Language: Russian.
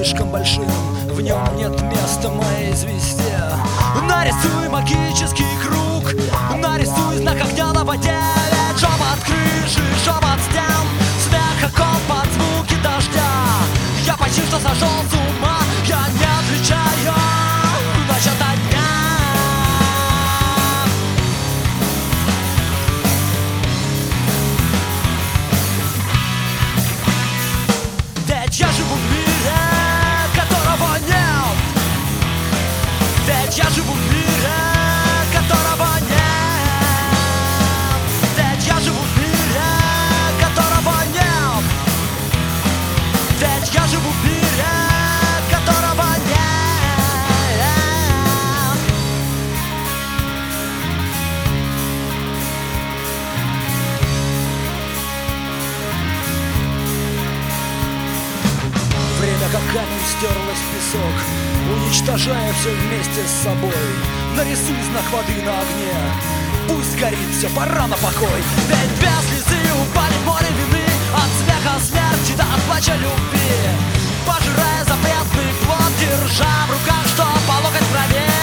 слишком большим, в нем нет места моей звезде. Нарисуй магический круг, нарисуй знак огня на воде. Ведь жом от крыши, жом от стен, смех окон под звуки дождя. Я почти что сошел с ума, я не отличаю ночь ото дня. Ведь я живу в мире, которого нет. Ведь я живу в мире, которого нет. Ведь я живу в мире, которого нет. Ведь я живу в мире, которого нет. Время как камень стерлось в песок, уничтожая все вместе с собой. Нарисуй знак воды на огне, пусть горит все, пора на покой. Ведь две слезы упали в море вины, от смеха смерти до плача любви. Пожирая запретный плод, держа в руках, что по локоть в траве.